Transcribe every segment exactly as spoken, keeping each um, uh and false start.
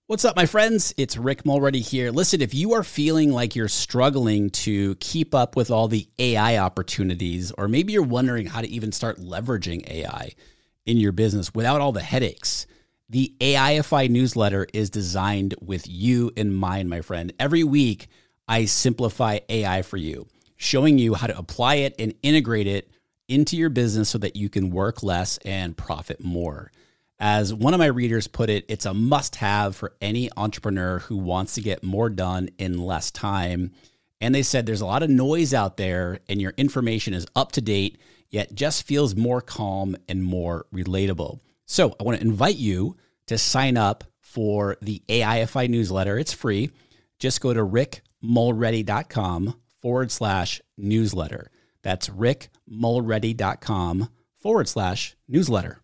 What's up, my friends? It's Rick Mulready here. Listen, if you are feeling like you're struggling to keep up with all the A I opportunities, or maybe you're wondering how to even start leveraging A I in your business without all the headaches, the A I F I newsletter is designed with you in mind, my friend. Every week, I simplify A I for you, showing you how to apply it and integrate it into your business so that you can work less and profit more. As one of my readers put it, it's a must-have for any entrepreneur who wants to get more done in less time. And they said there's a lot of noise out there and your information is up to date, yet just feels more calm and more relatable. So I want to invite you to sign up for the A I F I newsletter. It's free. Just go to rickmulready.com forward slash newsletter. That's rickmulready.com forward slash newsletter.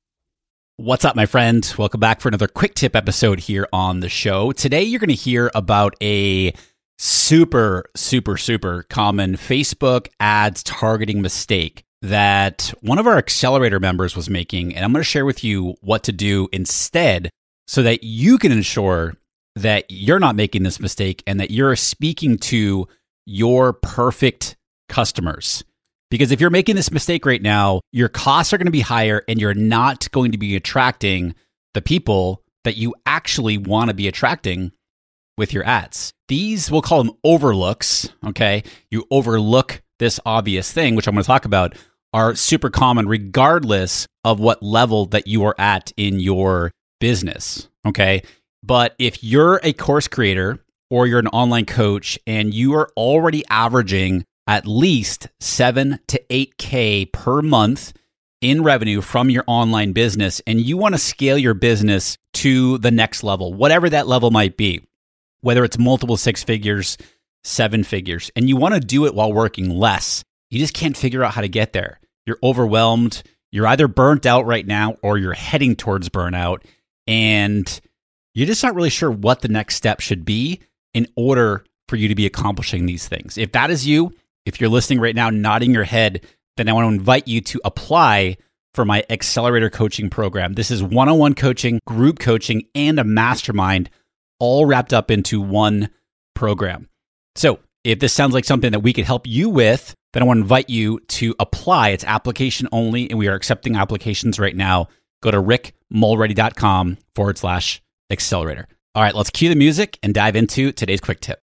What's up, my friend? Welcome back for another quick tip episode here on the show. Today, you're going to hear about a super, super, super common Facebook ads targeting mistake that one of our accelerator members was making. And I'm going to share with you what to do instead so that you can ensure that you're not making this mistake and that you're speaking to your perfect customers. Because if you're making this mistake right now, your costs are going to be higher and you're not going to be attracting the people that you actually want to be attracting with your ads. These, we'll call them overlooks, okay? You overlook this obvious thing, which I'm going to talk about, are super common regardless of what level that you are at in your business, okay? But if you're a course creator or you're an online coach and you are already averaging at least seven to eight K per month in revenue from your online business, and you want to scale your business to the next level, whatever that level might be, whether it's multiple six figures, seven figures, and you want to do it while working less, you just can't figure out how to get there. You're overwhelmed. You're either burnt out right now or you're heading towards burnout, and you're just not really sure what the next step should be in order for you to be accomplishing these things. If that is you, if you're listening right now, nodding your head, then I want to invite you to apply for my Accelerator Coaching Program. This is one-on-one coaching, group coaching, and a mastermind all wrapped up into one program. So if this sounds like something that we could help you with, then I want to invite you to apply. It's application only, and we are accepting applications right now. Go to rickmulready.com forward slash accelerator. All right, let's cue the music and dive into today's quick tip.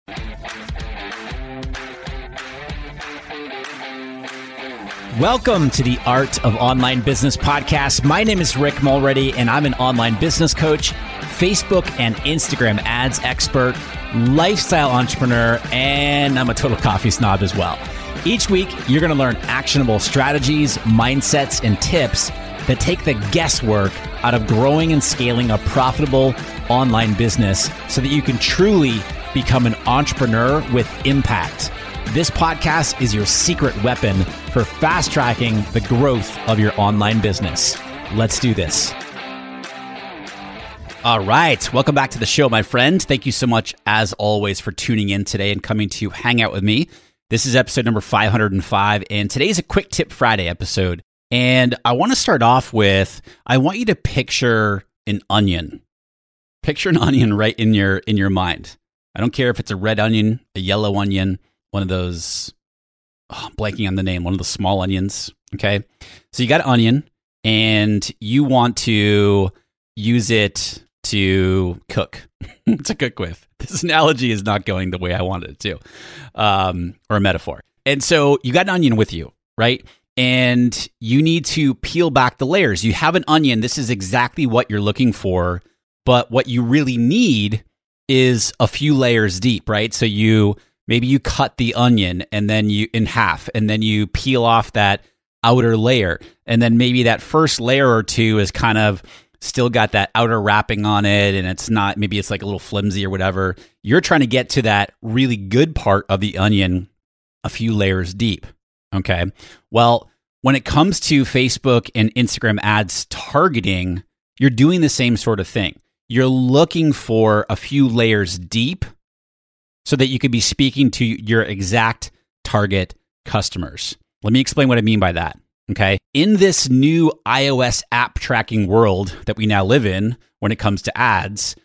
Welcome to the Art of Online Business podcast. My name is Rick Mulready, and I'm an online business coach, Facebook and Instagram ads expert, lifestyle entrepreneur, and I'm a total coffee snob as well. Each week, you're going to learn actionable strategies, mindsets, and tips that take the guesswork out of growing and scaling a profitable online business so that you can truly become an entrepreneur with impact. This podcast is your secret weapon for fast-tracking the growth of your online business. Let's do this. All right. Welcome back to the show, my friend. Thank you so much, as always, for tuning in today and coming to hang out with me. This is episode number five hundred five, and today's a Quick Tip Friday episode. And I want to start off with, I want you to picture an onion. Picture an onion right in your in your mind. I don't care if it's a red onion, a yellow onion, one of those, oh, I'm blanking on the name, one of the small onions, okay? So you got an onion, and you want to use it to cook, to cook with. This analogy is not going the way I wanted it to, um, or a metaphor. And so you got an onion with you, right? And you need to peel back the layers. You have an onion. This is exactly what you're looking for, but what you really need is a few layers deep, right? So you... Maybe you cut the onion and then you in half, and then you peel off that outer layer. And then maybe that first layer or two is kind of still got that outer wrapping on it, and it's not, maybe it's like a little flimsy or whatever. You're trying to get to that really good part of the onion a few layers deep. Okay. Well, when it comes to Facebook and Instagram ads targeting, you're doing the same sort of thing. You're looking for a few layers deep so that you could be speaking to your exact target customers. Let me explain what I mean by that, okay? In this new iOS app tracking world that we now live in when it comes to ads,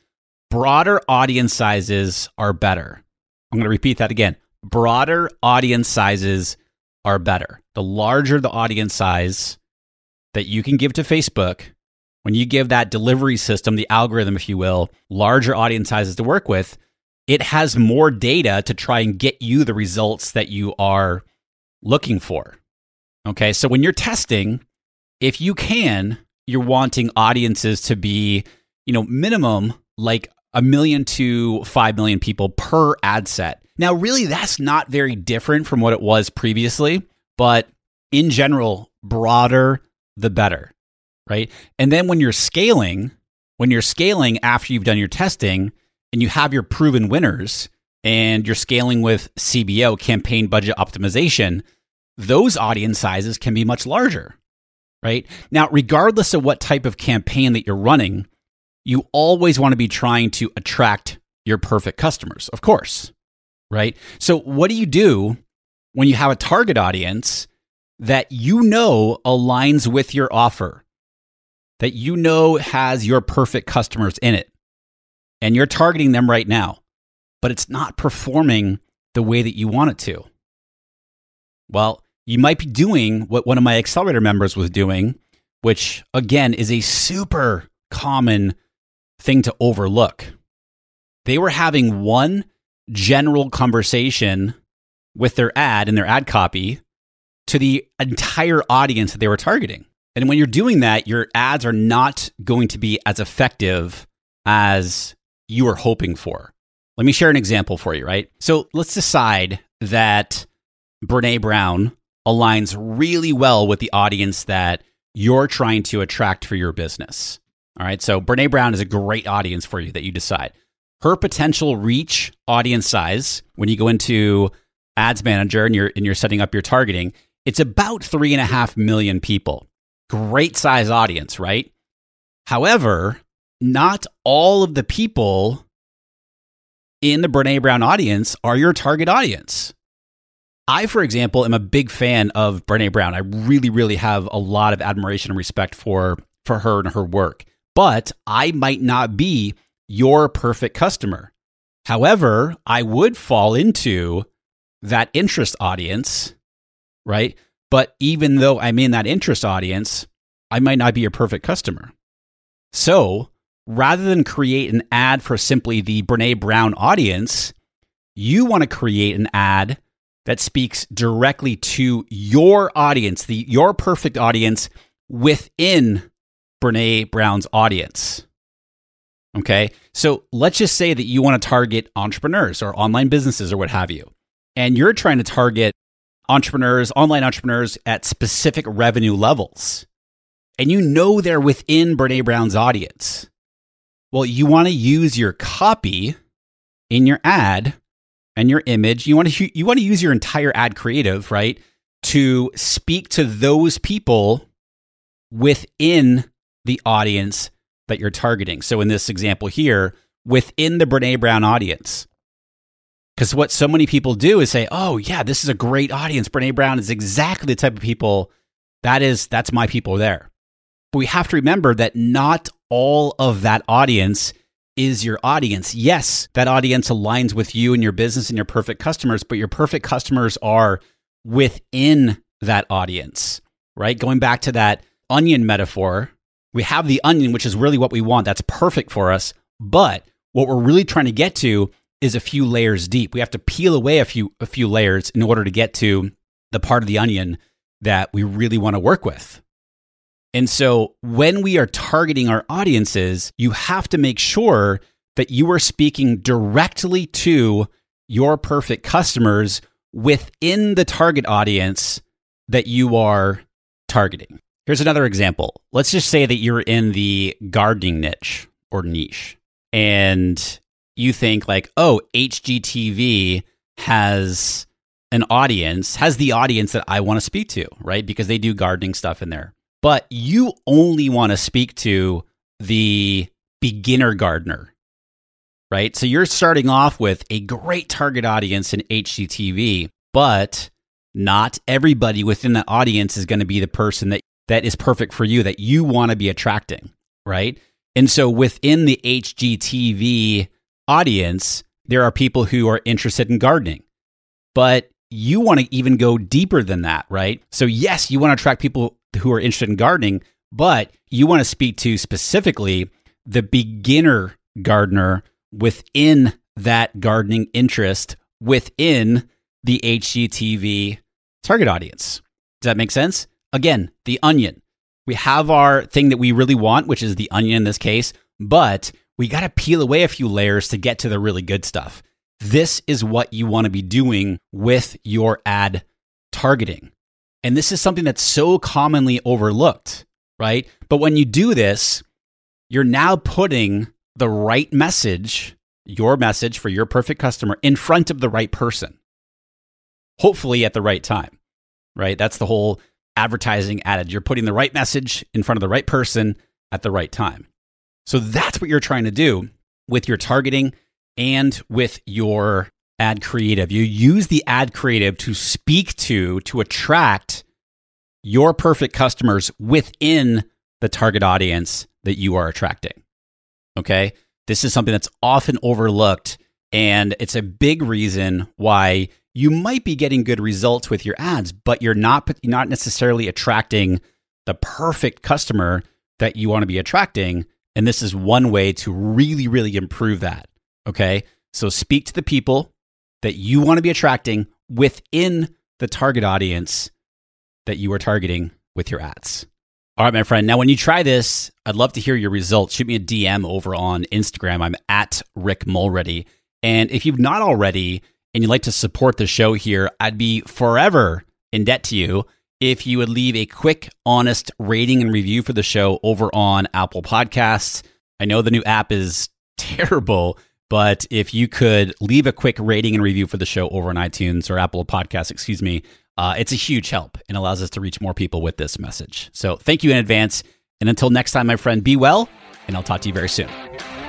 broader audience sizes are better. I'm going to repeat that again. Broader audience sizes are better. The larger the audience size that you can give to Facebook, when you give that delivery system, the algorithm, if you will, larger audience sizes to work with, it has more data to try and get you the results that you are looking for. Okay, so when you're testing, if you can, you're wanting audiences to be, you know, minimum like a million to five million people per ad set. Now, really, that's not very different from what it was previously, but in general, broader, the better, right? And then when you're scaling, when you're scaling after you've done your testing and you have your proven winners and you're scaling with C B O, campaign budget optimization, those audience sizes can be much larger, right? Now, regardless of what type of campaign that you're running, you always want to be trying to attract your perfect customers, of course, right? So what do you do when you have a target audience that you know aligns with your offer, that you know has your perfect customers in it, and you're targeting them right now, but it's not performing the way that you want it to? Well, you might be doing what one of my accelerator members was doing, which again is a super common thing to overlook. They were having one general conversation with their ad and their ad copy to the entire audience that they were targeting. And when you're doing that, your ads are not going to be as effective as you were hoping for. Let me share an example for you, right? So let's decide that Brené Brown aligns really well with the audience that you're trying to attract for your business. All right, so Brené Brown is a great audience for you that you decide. Her potential reach audience size, when you go into Ads Manager and you're, and you're setting up your targeting, it's about three and a half million people. Great size audience, right? However, not all of the people in the Brené Brown audience are your target audience. I, for example, am a big fan of Brené Brown. I really, really have a lot of admiration and respect for, for her and her work. But I might not be your perfect customer. However, I would fall into that interest audience, right? But even though I'm in that interest audience, I might not be your perfect customer. So rather than create an ad for simply the Brené Brown audience, you want to create an ad that speaks directly to your audience, the your perfect audience within Brené Brown's audience. Okay, so let's just say that you want to target entrepreneurs or online businesses or what have you, and you're trying to target entrepreneurs, online entrepreneurs at specific revenue levels, and you know they're within Brené Brown's audience. Well, you want to use your copy in your ad and your image. You want to you want to use your entire ad creative, right, to speak to those people within the audience that you're targeting. So in this example here, within the Brené Brown audience. Because what so many people do is say, oh yeah, this is a great audience. Brené Brown is exactly the type of people that is, that's my people there. But we have to remember that not all of that audience is your audience. Yes, that audience aligns with you and your business and your perfect customers, but your perfect customers are within that audience, right? Going back to that onion metaphor, we have the onion, which is really what we want. That's perfect for us. But what we're really trying to get to is a few layers deep. We have to peel away a few a few layers in order to get to the part of the onion that we really want to work with. And so when we are targeting our audiences, you have to make sure that you are speaking directly to your perfect customers within the target audience that you are targeting. Here's another example. Let's just say that you're in the gardening niche or niche, and you think like, oh, H G T V has an audience, has the audience that I want to speak to, right? Because they do gardening stuff in there. But you only want to speak to the beginner gardener, right? So you're starting off with a great target audience in H G T V, but not everybody within that audience is going to be the person that, that is perfect for you, that you want to be attracting, right? And so within the H G T V audience, there are people who are interested in gardening, but you want to even go deeper than that, right? So yes, you want to attract people who are interested in gardening, but you want to speak to specifically the beginner gardener within that gardening interest within the H G T V target audience. Does that make sense? Again, the onion. We have our thing that we really want, which is the onion in this case, but we got to peel away a few layers to get to the really good stuff. This is what you want to be doing with your ad targeting. And this is something that's so commonly overlooked, right? But when you do this, you're now putting the right message, your message for your perfect customer, in front of the right person, hopefully at the right time, right? That's the whole advertising adage. You're putting the right message in front of the right person at the right time. So that's what you're trying to do with your targeting and with your ad creative. You use the ad creative to speak to, to attract your perfect customers within the target audience that you are attracting. Okay? This is something that's often overlooked, and it's a big reason why you might be getting good results with your ads, but you're not, you're not necessarily attracting the perfect customer that you want to be attracting. And this is one way to really, really improve that. Okay. So speak to the people that you want to be attracting within the target audience that you are targeting with your ads. All right, my friend. Now, when you try this, I'd love to hear your results. Shoot me a D M over on Instagram. I'm at Rick Mulready. And if you've not already, and you'd like to support the show here, I'd be forever in debt to you if you would leave a quick, honest rating and review for the show over on Apple Podcasts. I know the new app is terrible, but if you could leave a quick rating and review for the show over on iTunes or Apple Podcasts, excuse me, uh, it's a huge help and allows us to reach more people with this message. So thank you in advance. And until next time, my friend, be well, and I'll talk to you very soon.